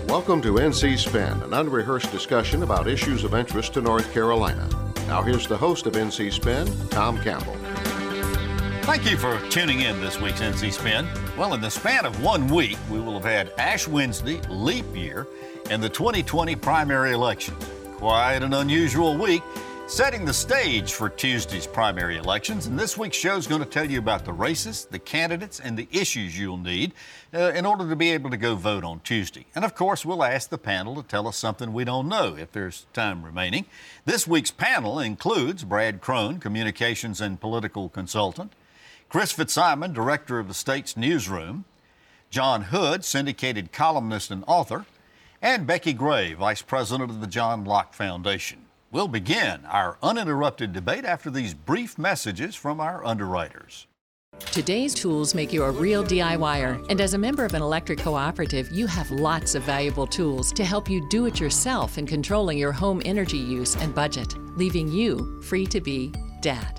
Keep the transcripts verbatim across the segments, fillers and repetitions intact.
Welcome to N C Spin, an unrehearsed discussion about issues of interest to North Carolina. Now here's the host of N C Spin, Tom Campbell. Thank you for tuning in this week's N C Spin. Well, in the span of one week, we will have had Ash Wednesday, leap year, and the twenty twenty primary elections. Quite an unusual week, setting the stage for Tuesday's primary elections. And this week's show is going to tell you about the races, the candidates, and the issues you'll need uh, in order to be able to go vote on Tuesday. And of course, we'll ask the panel to tell us something we don't know if there's time remaining. This week's panel includes Brad Crone, communications and political consultant, Chris Fitzsimon, director of the state's newsroom, John Hood, syndicated columnist and author, and Becky Gray, vice president of the John Locke Foundation. We'll begin our uninterrupted debate after these brief messages from our underwriters. Today's tools make you a real DIYer, and as a member of an electric cooperative, you have lots of valuable tools to help you do it yourself in controlling your home energy use and budget, leaving you free to be Dad.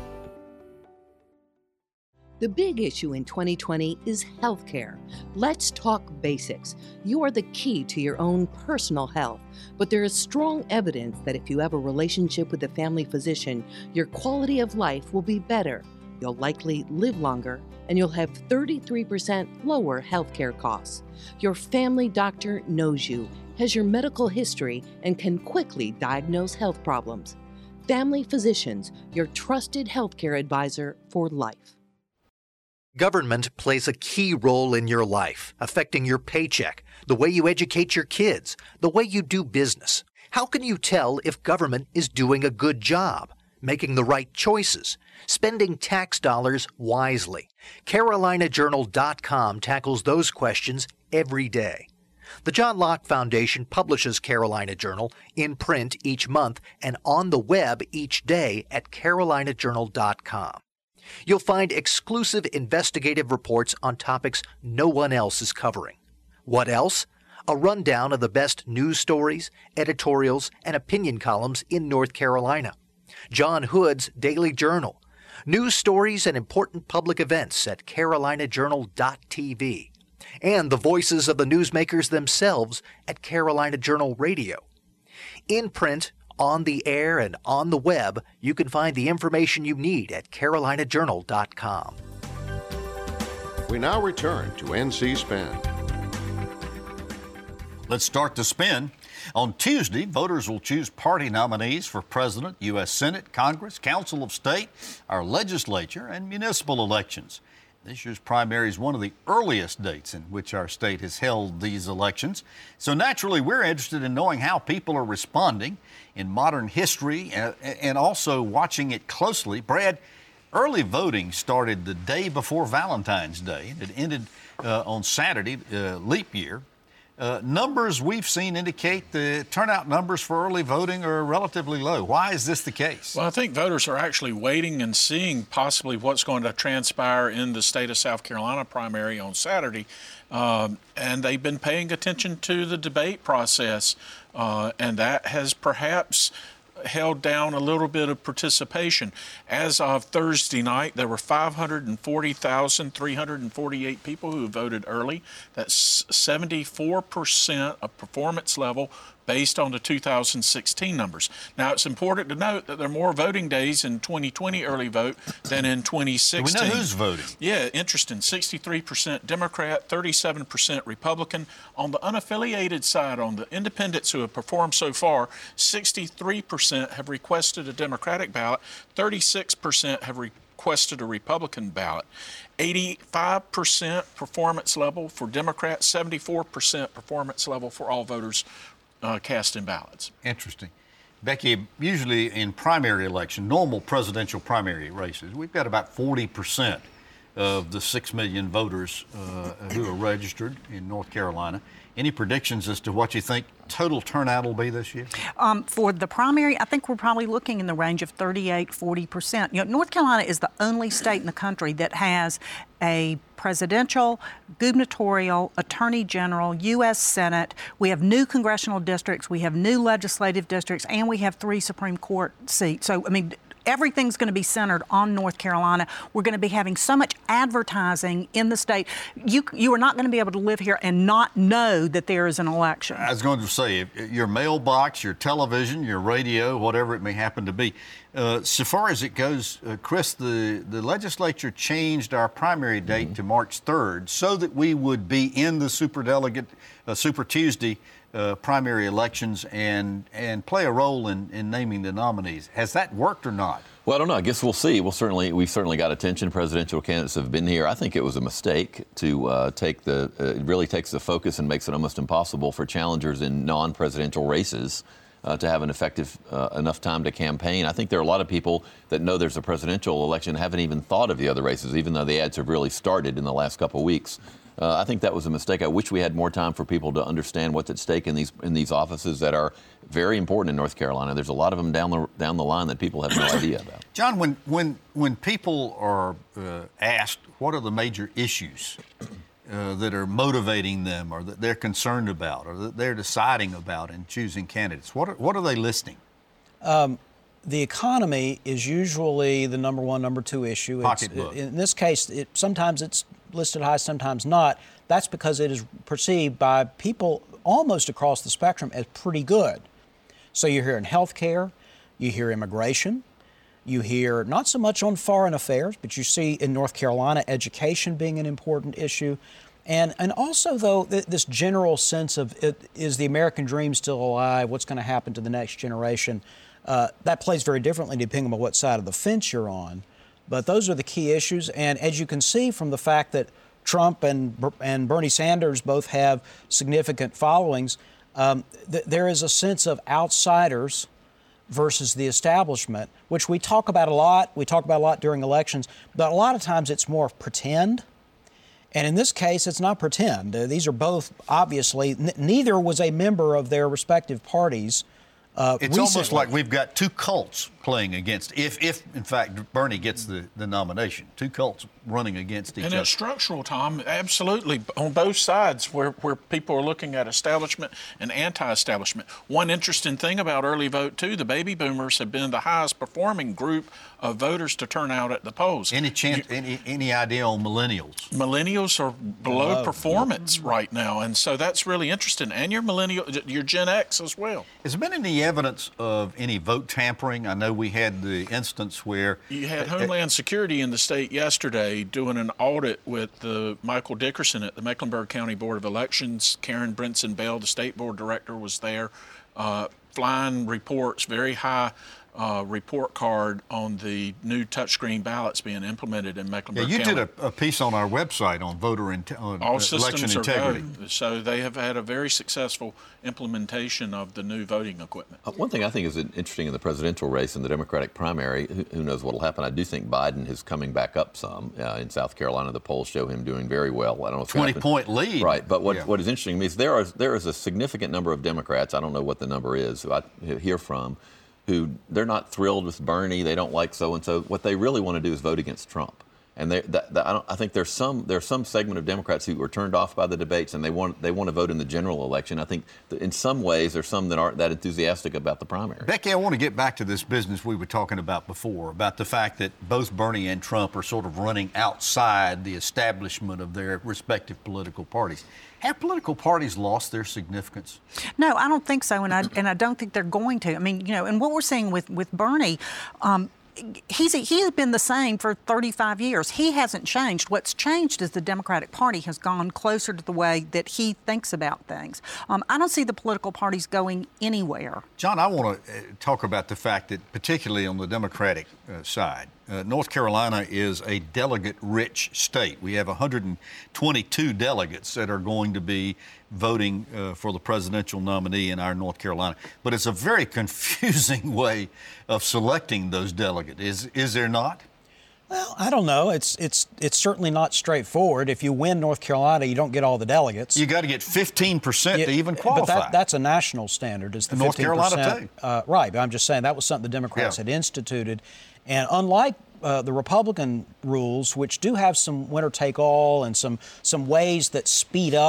The big issue in twenty twenty is healthcare. Let's talk basics. You are the key to your own personal health, but there is strong evidence that if you have a relationship with a family physician, your quality of life will be better. You'll likely live longer, and you'll have thirty-three percent lower healthcare costs. Your family doctor knows you, has your medical history, and can quickly diagnose health problems. Family Physicians, your trusted healthcare advisor for life. Government plays a key role in your life, affecting your paycheck, the way you educate your kids, the way you do business. How can you tell if government is doing a good job, making the right choices, spending tax dollars wisely? Carolina Journal dot com tackles those questions every day. The John Locke Foundation publishes Carolina Journal in print each month and on the web each day at Carolina Journal dot com. You'll find exclusive investigative reports on topics no one else is covering. What else? A rundown of the best news stories, editorials, and opinion columns in North Carolina. John Hood's Daily Journal. News stories and important public events at Carolina Journal dot T V. And the voices of the newsmakers themselves at Carolina Journal Radio. In print, on the air, and on the web, you can find the information you need at Carolina Journal dot com. We now return to N C Spin. Let's start the spin. On Tuesday, voters will choose party nominees for President, U S Senate, Congress, Council of State, our legislature, and municipal elections. This year's primary is one of the earliest dates in which our state has held these elections. So naturally, we're interested in knowing how people are responding in modern history and also watching it closely. Brad, early voting started the day before Valentine's Day. It ended uh, on Saturday, uh, leap year. Uh, numbers we've seen indicate the turnout numbers for early voting are relatively low. Why is this the case? Well, I think voters are actually waiting and seeing possibly what's going to transpire in the state of South Carolina primary on Saturday. Um, and they've been paying attention to the debate process. Uh, and that has perhaps held down a little bit of participation. As of Thursday night, there were five hundred forty thousand three hundred forty-eight people who voted early. That's seventy-four percent of performance level based on the two thousand sixteen numbers. Now, it's important to note that there are more voting days in twenty twenty early vote than in twenty sixteen. We know who's voting. Yeah, interesting. sixty-three percent Democrat, thirty-seven percent Republican. On the unaffiliated side, on the independents who have performed so far, sixty-three percent have requested a Democratic ballot, thirty-six percent have requested a Republican ballot. eighty-five percent performance level for Democrats, seventy-four percent performance level for all voters Uh, casting ballots. Interesting. Becky, usually in primary election, normal presidential primary races, we've got about forty percent of the six million voters uh, who are registered in North Carolina. Any predictions as to what you think total turnout will be this year? Um, for the primary, I think we're probably looking in the range of thirty-eight, forty percent. You know, North Carolina is the only state in the country that has a presidential, gubernatorial, attorney general, U S Senate. We have new congressional districts, we have new legislative districts, and we have three Supreme Court seats. So, I mean, everything's going to be centered on North Carolina. We're going to be having so much advertising in the state. You you are not going to be able to live here and not know that there is an election. I was going to say, your mailbox, your television, your radio, whatever it may happen to be. Uh, so far as it goes, uh, Chris, the, the legislature changed our primary date mm-hmm. to March third so that we would be in the superdelegate, uh, Super Tuesday uh, primary elections and and play a role in, in naming the nominees. Has that worked or not? Well, I don't know. I guess we'll see. We'll certainly, we've certainly got attention. Presidential candidates have been here. I think it was a mistake to uh, take the, uh, it really takes the focus and makes it almost impossible for challengers in non-presidential races Uh, to have an effective uh, enough time to campaign. I think there are a lot of people that know there's a presidential election and haven't even thought of the other races, even though the ads have really started in the last couple of weeks. Uh, I think that was a mistake. I wish we had more time for people to understand what's at stake in these in these offices that are very important in North Carolina. There's a lot of them down the down the line that people have no idea about. John, when when when people are uh, asked what are the major issues Uh, that are motivating them or that they're concerned about or that they're deciding about in choosing candidates, what are, what are they listing? Um, the economy is usually the number one, number two issue. Pocketbook. It's, in this case, it, sometimes it's listed high, sometimes not. That's because it is perceived by people almost across the spectrum as pretty good. So you hear in health care, you hear immigration, you hear not so much on foreign affairs, but you see in North Carolina education being an important issue. And and also, though, th- this general sense of it, is the American dream still alive? What's going to happen to the next generation? Uh, that plays very differently depending on what side of the fence you're on. But those are the key issues. And as you can see from the fact that Trump and, and Bernie Sanders both have significant followings, um, th- there is a sense of outsiders versus the establishment, which we talk about a lot. We talk about a lot during elections, but a lot of times it's more pretend. And in this case, it's not pretend. Uh, these are both, obviously, n- neither was a member of their respective parties. Uh, it's recently. almost like we've got two cults playing against, if, if in fact, Bernie gets the, the nomination, two cults running against each and other. And it's structural, Tom, absolutely, on both sides where, where people are looking at establishment and anti-establishment. One interesting thing about early vote, too, the baby boomers have been the highest performing group of voters to turn out at the polls. Any chance, you, any, any idea on millennials? Millennials are below Hello. performance mm-hmm. right now, and so that's really interesting. And your millennial, your Gen X as well. Has there been any evidence of any vote tampering? I know we had the instance where you had Homeland Security in the state yesterday doing an audit with the Michael Dickerson at the Mecklenburg County Board of Elections. Karen Brinson Bell, the state board director, was there, uh, flying reports, very high uh, report card on the new touchscreen ballots being implemented in Mecklenburg yeah, you County. did a, a piece on our website on voter in, on All election systems integrity. Are go. So they have had a very successful implementation of the new voting equipment. Uh, one thing I think is interesting in the presidential race and the Democratic primary, who, who knows what will happen. I do think Biden is coming back up some uh, in South Carolina. The polls show him doing very well. I don't know if twenty-point lead. Right, but what, yeah. what is interesting to me is there are there is a significant number of Democrats, I don't know what the number is, who I hear from, who they're not thrilled with Bernie, they don't like so-and-so. What they really want to do is vote against Trump. And they, that, that, I, don't, I think there's some there's some segment of Democrats who were turned off by the debates, and they want they want to vote in the general election. I think that in some ways there's some that aren't that enthusiastic about the primary. Becky, I want to get back to this business we were talking about before, about the fact that both Bernie and Trump are sort of running outside the establishment of their respective political parties. Have political parties lost their significance? No, I don't think so, and I and I don't think they're going to. I mean, you know, and what we're seeing with with Bernie. Um, He's he has been the same for thirty-five years. He hasn't changed. What's changed is the Democratic Party has gone closer to the way that he thinks about things. Um, I don't see the political parties going anywhere. John, I want to talk about the fact that, particularly on the Democratic uh, side, uh, North Carolina is a delegate-rich state. We have one hundred twenty-two delegates that are going to be voting uh, for the presidential nominee in our North Carolina. But it's a very confusing way of selecting those delegates. Is is there not? Well, I don't know. It's it's it's certainly not straightforward. If you win North Carolina, you don't get all the delegates. You got to get fifteen percent yeah, to even qualify. But that, that's a national standard. Is the North Carolina too? Uh, right. But I'm just saying that was something the Democrats yeah. had instituted, and unlike uh, the Republican rules, which do have some winner take all and some some ways that speed up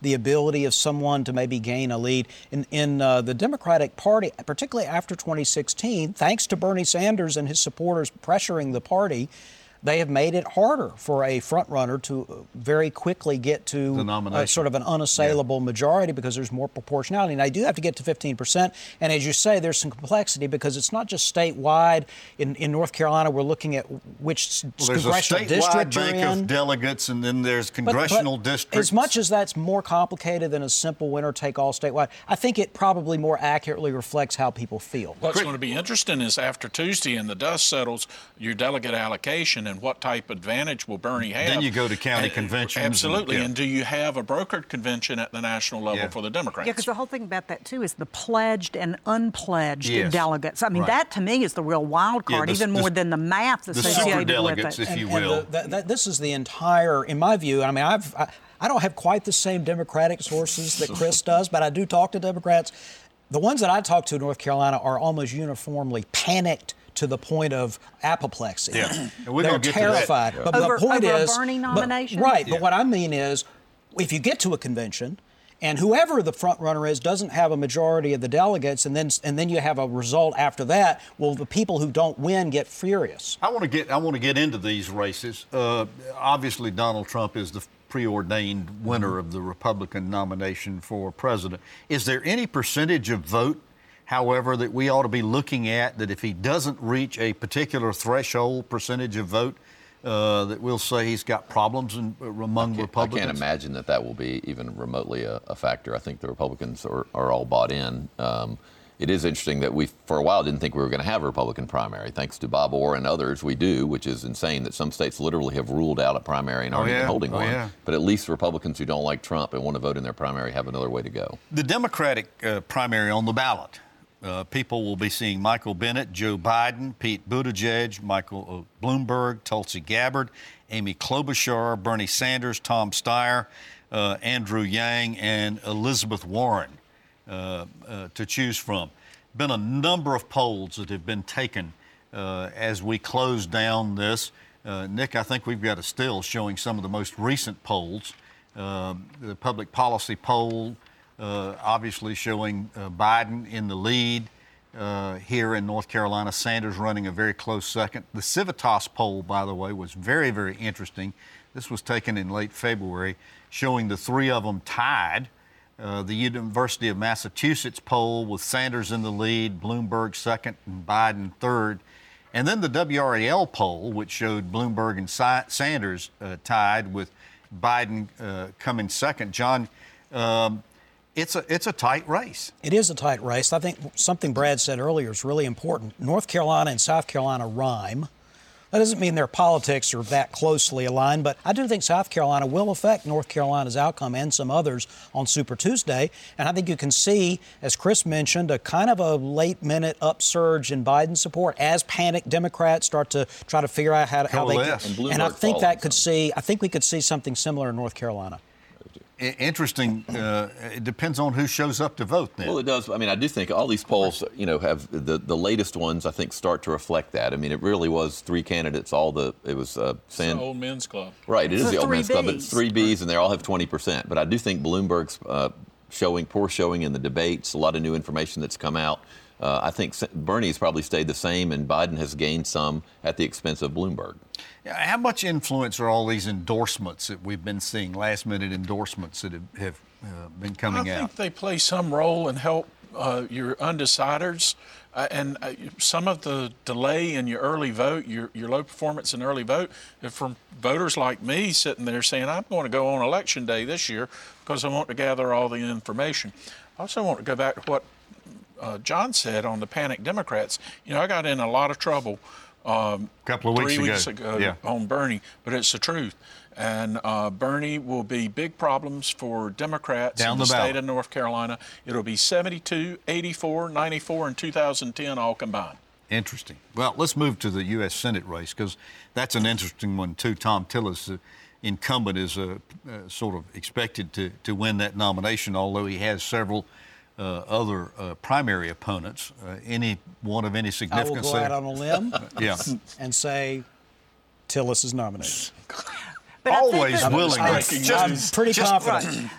the ability of someone to maybe gain a lead. In, in uh, the Democratic Party, particularly after twenty sixteen, thanks to Bernie Sanders and his supporters pressuring the party, they have made it harder for a frontrunner to very quickly get to uh, sort of an unassailable yeah. majority because there's more proportionality. Now, you do have to get to fifteen percent. And as you say, there's some complexity because it's not just statewide. In, in North Carolina, we're looking at which well, congressional district you're in. There's a statewide bank of in. delegates, and then there's congressional but, but districts. As much as that's more complicated than a simple winner-take-all statewide, I think it probably more accurately reflects how people feel. What's going to be interesting is after Tuesday and the dust settles, your delegate allocation and what type of advantage will Bernie have. Then you go to county and, conventions. Absolutely. And, yeah. and do you have a brokered convention at the national level yeah. for the Democrats? Yeah, because the whole thing about that, too, is the pledged and unpledged yes. delegates. I mean, right. that, to me, is the real wild card, yeah, the, even more the, than the math associated the with delegates, it. if you and, will. and the, the, the, this is the entire, in my view, I mean, I've... I, I don't have quite the same Democratic sources that Chris does, but I do talk to Democrats. The ones that I talk to in North Carolina are almost uniformly panicked to the point of apoplexy. Yeah. And we're They're gonna get terrified. To that. But over, the point over is, a Bernie but, nomination? right? Yeah. But what I mean is, if you get to a convention and whoever the front runner is doesn't have a majority of the delegates, and then and then you have a result after that, well, the people who don't win get furious. I want to get I want to get into these races. Uh, obviously, Donald Trump is the preordained winner of the Republican nomination for president. Is there any percentage of vote, however, that we ought to be looking at that if he doesn't reach a particular threshold percentage of vote, uh, that we'll say he's got problems in, uh, among I Republicans? I can't imagine that that will be even remotely a, a factor. I think the Republicans are, are all bought in. Um, It is interesting that we, for a while, didn't think we were going to have a Republican primary. Thanks to Bob Orr and others, we do, which is insane that some states literally have ruled out a primary and aren't oh, yeah. even holding oh, one. Yeah. But at least Republicans who don't like Trump and want to vote in their primary have another way to go. The Democratic uh, primary on the ballot, uh, people will be seeing Michael Bennet, Joe Biden, Pete Buttigieg, Michael uh, Bloomberg, Tulsi Gabbard, Amy Klobuchar, Bernie Sanders, Tom Steyer, uh, Andrew Yang, and Elizabeth Warren. Uh, uh, to choose from. Been a number of polls that have been taken uh, as we close down this. Uh, Nick, I think we've got a still showing some of the most recent polls. Uh, the public policy poll uh, obviously showing uh, Biden in the lead uh, here in North Carolina, Sanders running a very close second. The Civitas poll, by the way, was very, very interesting. This was taken in late February, showing the three of them tied. Uh, the University of Massachusetts poll with Sanders in the lead, Bloomberg second, and Biden third. And then the W R A L poll, which showed Bloomberg and Sa- Sanders uh, tied with Biden uh, coming second. John, um, it's a it's a tight race. It is a tight race. I think something Brad said earlier is really important. North Carolina and South Carolina rhyme. That doesn't mean their politics are that closely aligned, but I do think South Carolina will affect North Carolina's outcome and some others on Super Tuesday. And I think you can see, as Chris mentioned, a kind of a late-minute upsurge in Biden support as panicked Democrats start to try to figure out how, how they get. And, and I think that could see, I think we could see something similar in North Carolina. Interesting. Uh, it depends on who shows up to vote then. Well, it does. I mean, I do think all these polls, you know, have the, the latest ones, I think, start to reflect that. I mean, it really was three candidates, all the, it was uh, Sand. It's the old men's club. Right, it is the the old three men's club, but it's Bs. three Bs and they all have twenty percent. But I do think Bloomberg's uh, showing, poor showing in the debates, a lot of new information that's come out. Uh, I think Bernie's probably stayed the same and Biden has gained some at the expense of Bloomberg. How much influence are all these endorsements that we've been seeing, last-minute endorsements that have, have uh, been coming I out? I think they play some role in help uh, your undeciders. Uh, and uh, some of the delay in your early vote, your, your low performance in early vote, is from voters like me sitting there saying, I'm going to go on election day this year because I want to gather all the information. I also want to go back to what uh, John said on the panic Democrats. You know, I got in a lot of trouble um, a couple of weeks three ago, weeks ago yeah. on Bernie, but it's the truth. And uh, Bernie will be big problems for Democrats Down in the the, ballot. state of North Carolina. It'll be seventy-two, eighty-four, ninety-four, and two thousand ten all combined. Interesting. Well, let's move to the U S Senate race because that's an interesting one, too. Tom Tillis, the incumbent, is uh, uh, sort of expected to, to win that nomination, although he has several uh, other uh, primary opponents. Uh, any one of any I significance? will go out on a limb yeah. and say Tillis is nominated. But I think Always that- willing. I'm, Just- I'm pretty just- confident. Right.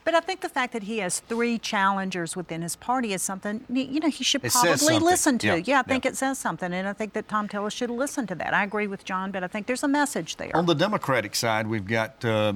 But I think the fact that he has three challengers within his party is something, you know, he should It says probably something. listen to. Yeah. Yeah, I think Yeah. it says something, and I think that Thom Tillis should listen to that. I agree with John, but I think there's a message there. On the Democratic side, we've got uh,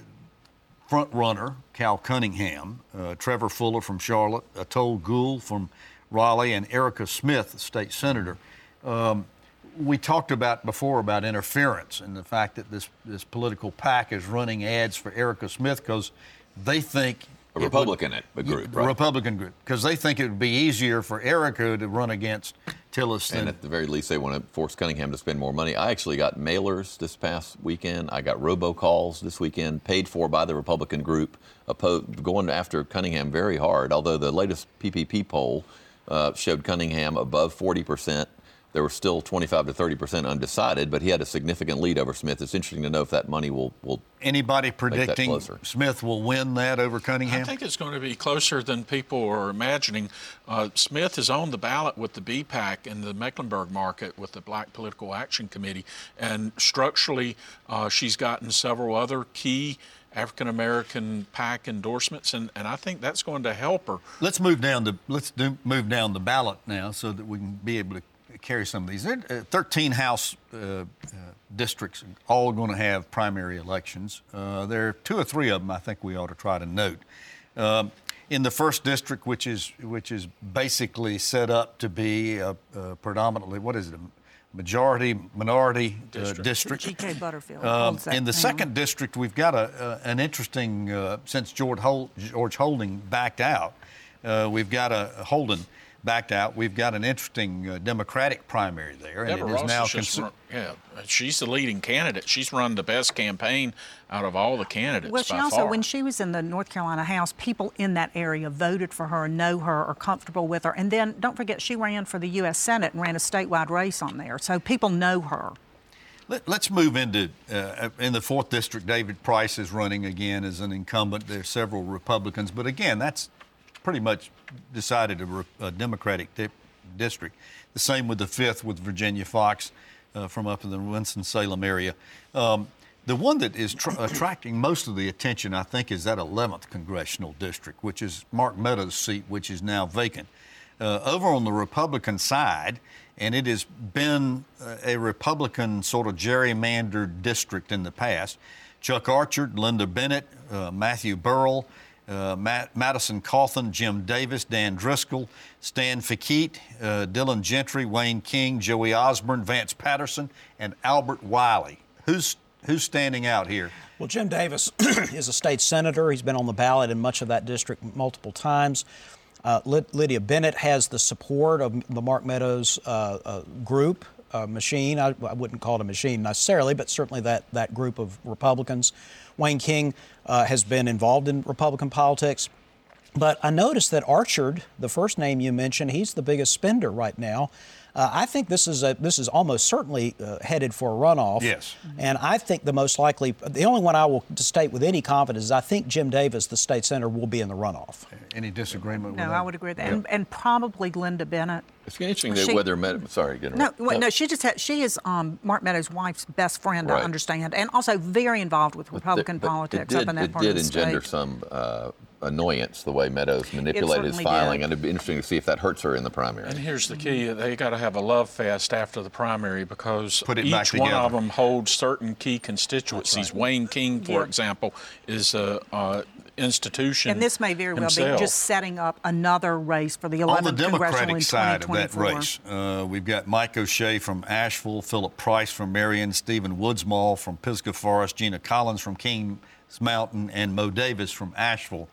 front runner Cal Cunningham, uh, Trevor Fuller from Charlotte, Atul Gould from Raleigh, and Erica Smith, the state senator. Um, we talked about before about interference and the fact that this, this political PAC is running ads for Erica Smith because they think A Republican it would, a group, a right? Republican group, because they think it would be easier for Erica to run against Tillis than. And at the very least, they want to force Cunningham to spend more money. I actually got mailers this past weekend. I got robocalls this weekend, paid for by the Republican group, opposed, going after Cunningham very hard. Although the latest P P P poll uh, showed Cunningham above forty percent. There were still twenty-five to thirty percent undecided, but he had a significant lead over Smith. It's interesting to know if that money will will. Anybody predicting closer. Smith will win that over Cunningham? I think it's going to be closer than people are imagining. Uh, Smith is on the ballot with the B PAC in the Mecklenburg market with the Black Political Action Committee, and structurally, uh, she's gotten several other key African-American PAC endorsements, and, and I think that's going to help her. Let's move down the let's do, move down the ballot now so that we can be able to carry some of these. There are thirteen House uh, uh, districts, all going to have primary elections. Uh, there are two or three of them I think we ought to try to note. Um, in the first district, which is which is basically set up to be a, a predominantly, what is it, a majority minority uh, district. G K Butterfield. Um, holds that in the down. second district, we've got a, a, an interesting, uh, since George, Hol- George Holding backed out, uh, we've got a, a Holden backed out. We've got an interesting uh, Democratic primary there, and Deborah it is Ross now is just consi- run, yeah, she's the leading candidate. She's run the best campaign out of all the candidates. Well, she by also, far. when she was in the North Carolina House, people in that area voted for her, know her, are comfortable with her. And then, don't forget, she ran for the U S Senate and ran a statewide race on there. So people know her. Let, let's move into, uh, in the fourth district, David Price is running again as an incumbent. There are several Republicans, but again, that's pretty much decided a, re- a Democratic di- district. The same with the fifth with Virginia Fox uh, from up in the Winston-Salem area. Um, the one that is tr- attracting most of the attention, I think, is that eleventh congressional district, which is Mark Meadows' seat, which is now vacant. Uh, over on the Republican side, and it has been a Republican sort of gerrymandered district in the past, Chuck Archer, Linda Bennett, uh, Matthew Burrell, Uh, Matt, Madison Cawthon, Jim Davis, Dan Driscoll, Stan Fickett, uh, Dylan Gentry, Wayne King, Joey Osborne, Vance Patterson, and Albert Wiley. Who's who's standing out here? Well, Jim Davis is a state senator. He's been on the ballot in much of that district multiple times. Uh, Lydia Bennett has the support of the Mark Meadows uh, uh, group, uh, machine. I, I wouldn't call it a machine necessarily, but certainly that, that group of Republicans. Wayne King uh, has been involved in Republican politics. But I noticed that Archard, the first name you mentioned, he's the biggest spender right now. Uh, I think this is a, this is almost certainly uh, headed for a runoff. Yes. And I think the most likely, the only one I will state with any confidence is I think Jim Davis, the state senator, will be in the runoff. Any disagreement No, with that? I would agree with that. And, and probably Linda Bennett. It's interesting She- that whether Med- sorry, get No, well, no, she just had, she is um, Mark Meadows' wife's best friend, I Right. understand, and also very involved with Republican But politics it did, up in that it part did of the engender state. some uh, annoyance the way Meadows manipulated his certainly filing, did. and it'd be interesting to see if that hurts her in the primary. And here's the key: they got to have a love fest after the primary because Put it each back one of together. them holds certain key constituencies. Wayne King, for Yeah. example, is a uh, institution. And this may very well himself. be just setting up another race for the On the eleventh congressional Democratic in side of that twenty twenty-four. race, uh, we've got Mike O'Shea from Asheville, Philip Price from Marion, Stephen Woodsmall from Pisgah Forest, Gina Collins from Kings Mountain, and Mo Davis from Asheville.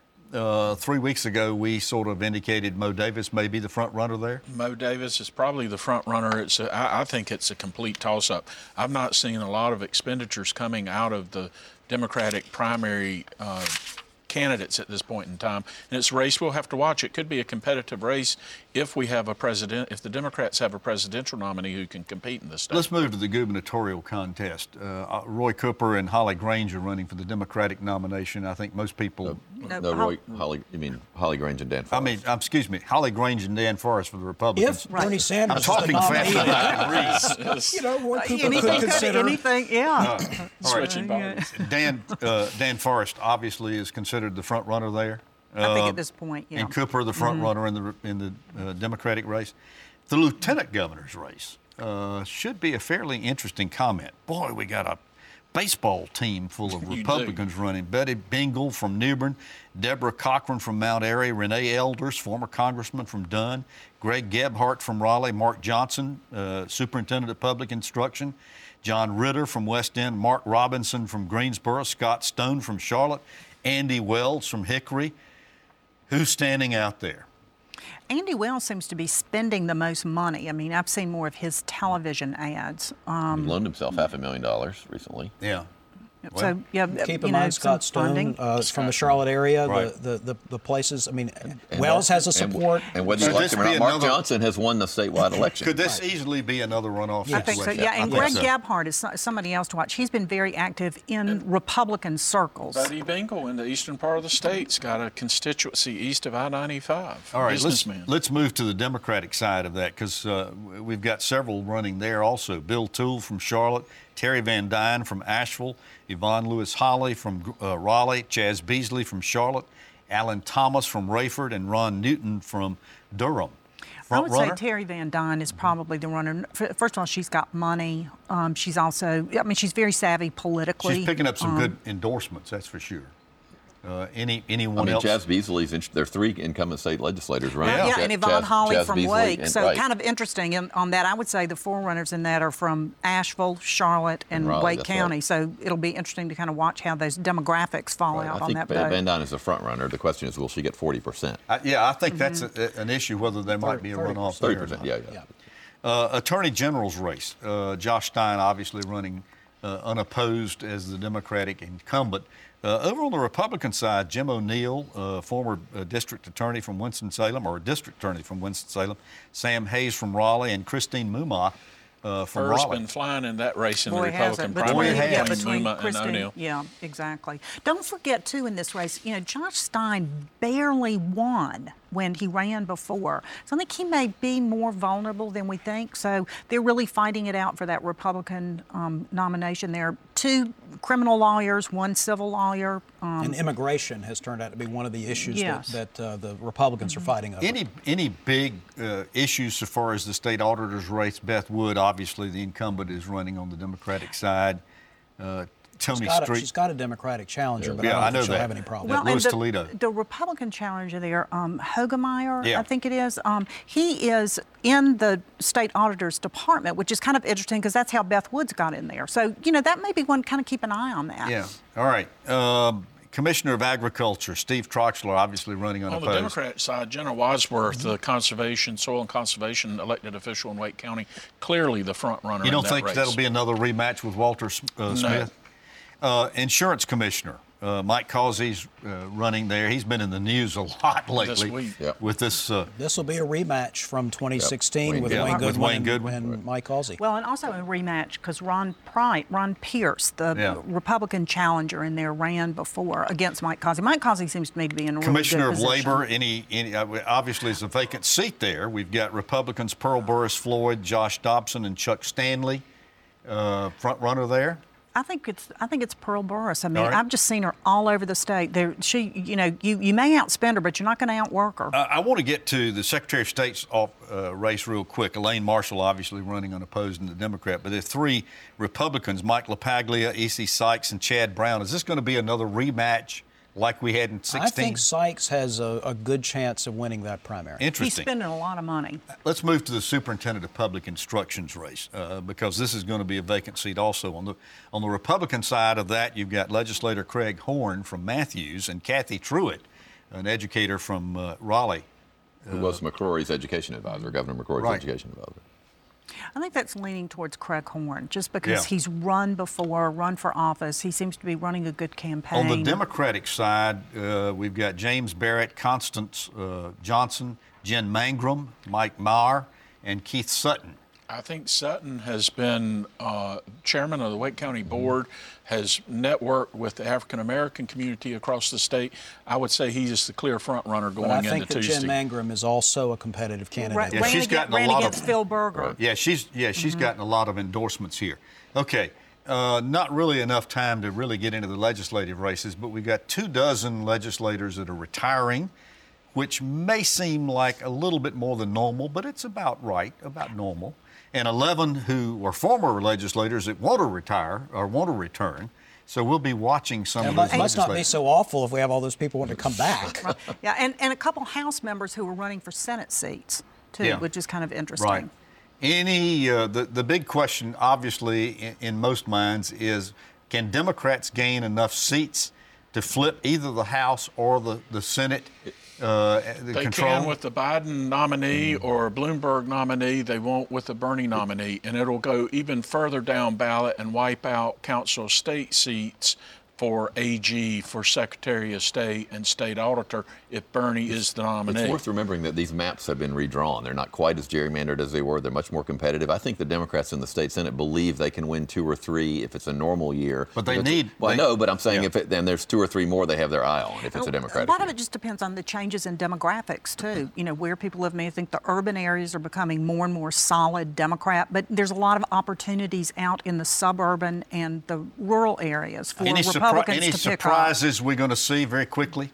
Uh, three weeks ago, we sort of indicated Mo Davis may be the front runner there. Mo Davis is probably the front runner. It's a, I, I think it's a complete toss-up. I've not seen a lot of expenditures coming out of the Democratic primary uh, candidates at this point in time, and it's a race we'll have to watch. It could be a competitive race if we have a president, if the Democrats have a presidential nominee who can compete in this state. Let's move to the gubernatorial contest. Uh, Roy Cooper and Holly Grange are running for the Democratic nomination. I think most people. No, no, Hol- Roy, Holly, you mean Holly Grange and Dan Forrest? I mean, um, excuse me, Holly Grange and Dan Forrest for the Republicans. If Bernie Sanders I'm is the talking nominee, faster than I can read. you know, Roy Cooper Anything, could could- consider. anything, yeah. All right. Switching bodies. Dan uh, Dan Forrest obviously is considered considered the front runner there. I think Uh, at this point, yeah. And Cooper, the front Mhm. runner in the in the uh, Democratic race. The lieutenant governor's race uh, should be a fairly interesting comment. Boy, we got a baseball team full of You do. Republicans running. Betty Bingle from Newbern, Deborah Cochran from Mount Airy, Renee Elders, former congressman from Dunn, Greg Gebhardt from Raleigh, Mark Johnson, uh, superintendent of public instruction, John Ritter from West End, Mark Robinson from Greensboro, Scott Stone from Charlotte, Andy Wells from Hickory. Who's standing out there? Andy Wells seems to be spending the most money. I mean, I've seen more of his television ads. Um, He loaned himself half a million dollars recently. Yeah. so, yeah, Keep you in know, mind, some Scott Stone funding. uh, is from the Charlotte area, Right. the, the, the, the places. I mean, And Wells that- has a and- support. And, whether you Could like this him or be not, Mark another- Johnson has won the statewide election. Could this easily be another runoff I think so, situation? yeah. I And think Greg so. Gebhardt is so- somebody else to watch. He's been very active in Republican circles. Betty Bingle in the eastern part of the state's got a constituency east of I ninety-five. All right, let's, Businessman. let's move to the Democratic side of that because uh, we've got several running there also. Bill Toole from Charlotte, Terry Van Dyne from Asheville, Yvonne Lewis Holly from uh, Raleigh, Chaz Beasley from Charlotte, Alan Thomas from Rayford, and Ron Newton from Durham. I Front would runner? say Terry Van Dyne is probably the runner. F- First of all, she's got money. Um, she's also, I mean, she's very savvy politically. She's picking up some Um, good endorsements, that's for sure. Uh, any I anyone mean, else? Chaz Beasley's, in, there are three incumbent state legislators running. Yeah, Ch- and Yvonne Chaz- Hawley Chaz from Beasley Wake. and- So right. kind of interesting in, on that. I would say the forerunners in that are from Asheville, Charlotte, and, And Raleigh, Wake that's County. right. So it'll be interesting to kind of watch how those demographics fall Right. out I on think that Van vote. Van Dyne is the front runner. The question is, will she get forty percent? I, yeah, I think Mm-hmm. that's a, an issue whether there might be a runoff there. thirty or percent, not. yeah, yeah. Uh, Attorney General's race. Uh, Josh Stein obviously running uh, unopposed as the Democratic incumbent. Uh, over on the Republican side, Jim O'Neill, uh, former uh, district attorney from Winston-Salem, or district attorney from Winston-Salem, Sam Hayes from Raleigh, and Christine Mumma uh, from Hers Raleigh. been flying in that race in Boy, the has Republican it. primary Between- yeah, between between Muma and Christine- O'Neill. Yeah, exactly. Don't forget, too, in this race, you know, Josh Stein barely won when he ran before. So I think he may be more vulnerable than we think. So they're really fighting it out for that Republican um, nomination. There are two criminal lawyers, one civil lawyer. Um, And immigration has turned out to be one of the issues Yes. that, that uh, the Republicans are fighting over. Any any big uh, issues so far as the state auditor's race? Beth Wood, obviously the incumbent, is running on the Democratic side. Uh, Tony she's, got a, Street. she's got a Democratic challenger, but Yeah, I I don't know think she'll that. have any problem. Well, Louis and the, Toledo. the Republican challenger there, um, Hogemeyer, Yeah. I think it is, um, he is in the state auditor's department, which is kind of interesting because that's how Beth Woods got in there. So, you know, that may be one kind of keep an eye on that. Yeah. All right. Um, Commissioner of Agriculture, Steve Troxler, obviously running On unopposed. the Democrat side, Jenna Wadsworth, the conservation, soil and conservation elected official in Wake County, clearly the front runner You in don't that think race. that'll be another rematch with Walter uh, No. Smith? Uh, Insurance Commissioner, uh, Mike Causey's uh, running there. He's been in the news a lot lately week. Yep. with this. Uh, This will be a rematch from twenty sixteen Wayne with, Goodwin. Wayne Yeah, with Goodwin Wayne and- Goodwin. and Mike Causey. Well, and also a rematch because Ron Price, Ron Pierce, the Yeah. Republican challenger in there, ran before against Mike Causey. Mike Causey seems to me to be in a really Commissioner good of position. Labor, any, any uh, obviously it's a vacant seat there. We've got Republicans Pearl Burris Floyd, Josh Dobson, and Chuck Stanley, uh, front runner there. I think it's I think it's Pearl Burris. I mean, All right. I've just seen her all over the state. There, she, you know, you, you may outspend her, but you're not going to outwork her. Uh, I want to get to the Secretary of State's off, uh, race real quick. Elaine Marshall, obviously running unopposed in the Democrat, but there are three Republicans: Mike LaPaglia, E C Sykes, and Chad Brown. Is this going to be another rematch like we had in sixteen? I think Sykes has a, a good chance of winning that primary. He's Interesting. spending a lot of money. Let's move to the Superintendent of Public Instruction's race uh, because this is going to be a vacant seat also. On the on the Republican side of that, you've got legislator Craig Horn from Matthews and Kathy Truitt, an educator from uh, Raleigh. Who was McCrory's education advisor, Governor McCrory's Right. education advisor. I think that's leaning towards Craig Horn, just because Yeah. he's run before, run for office. He seems to be running a good campaign. On the Democratic side, uh, we've got James Barrett, Constance uh, Johnson, Jen Mangrum, Mike Maher, and Keith Sutton. I think Sutton has been uh, chairman of the Wake County Board, has networked with the African American community across the state. I would say he is the clear front runner going But I into think that Tuesday. Jen Mangrum is also a competitive candidate. Ra- Yeah, ran she's against, gotten a ran lot against of- Phil Berger. Yeah, she's yeah she's gotten a lot of endorsements here. Okay, uh, not really enough time to really get into the legislative races, but we've got two dozen legislators that are retiring, which may seem like a little bit more than normal, but it's about right, about normal. And eleven who are former legislators that want to retire or want to return. So we'll be watching some and of those it must not be so awful if we have all those people wanting to come back. Right. Yeah, and, and a couple House members who are running for Senate seats, too, yeah. which is kind of interesting. Right. Any, uh, the, the big question, obviously, in, in most minds is, can Democrats gain enough seats to flip either the House or the, the Senate? Uh, the they control? can with the Biden nominee mm-hmm. or Bloomberg nominee. They won't with the Bernie nominee. And it'll go even further down ballot and wipe out Council of State seats for A G, for Secretary of State and State Auditor if Bernie is the nominee. It's worth remembering that these maps have been redrawn. They're not quite as gerrymandered as they were. They're much more competitive. I think the Democrats in the state Senate believe they can win two or three if it's a normal year. But they need... Well, they, I know, but I'm saying yeah. if it, then there's two or three more they have their eye on if it's a Democratic A lot year. of it just depends on the changes in demographics, too. You know, where people live. I mean, I think the urban areas are becoming more and more solid Democrat, but there's a lot of opportunities out in the suburban and the rural areas for any Republicans surpri- any to pick up. surprises we're going to see very quickly?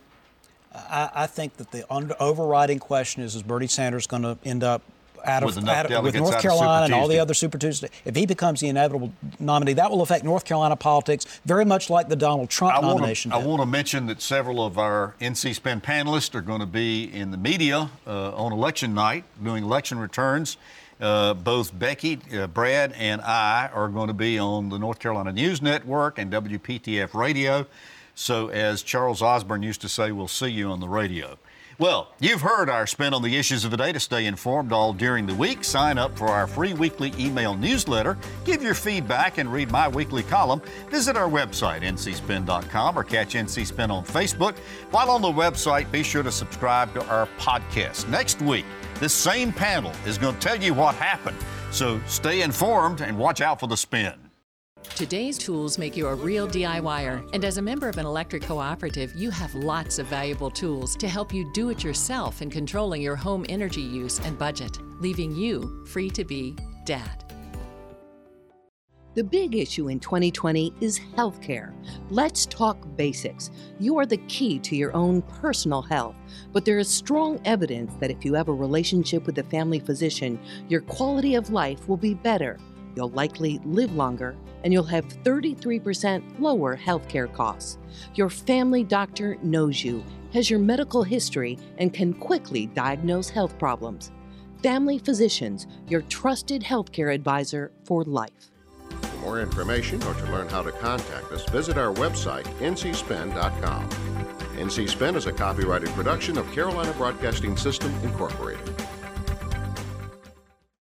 I, I think that the under, overriding question is, is Bernie Sanders going to end up out of, with, out of, with North Carolina and all the other Super Tuesday? If he becomes the inevitable nominee, that will affect North Carolina politics very much like the Donald Trump I nomination wanna, did. I want to mention that several of our N C SPIN panelists are going to be in the media uh, on election night doing election returns. Uh, both Becky, uh, Brad, and I are going to be on the North Carolina News Network and W P T F Radio. So as Charles Osborne used to say, we'll see you on the radio. Well, you've heard our spin on the issues of the day. To stay informed all during the week, sign up for our free weekly email newsletter, give your feedback, and read my weekly column. Visit our website, N C spin dot com, or catch N C Spin on Facebook. While on the website, be sure to subscribe to our podcast. Next week, this same panel is going to tell you what happened. So stay informed and watch out for the spin. Today's tools make you a real DIYer, and as a member of an electric cooperative, you have lots of valuable tools to help you do it yourself in controlling your home energy use and budget, leaving you free to be Dad. The big issue in twenty twenty is healthcare. Let's talk basics. You are the key to your own personal health, but there is strong evidence that if you have a relationship with a family physician, your quality of life will be better. You'll likely live longer, and you'll have thirty-three percent lower healthcare costs. Your family doctor knows you, has your medical history, and can quickly diagnose health problems. Family Physicians, your trusted healthcare advisor for life. For more information or to learn how to contact us, visit our website, N C spin dot com. N C Spin is a copyrighted production of Carolina Broadcasting System, Incorporated.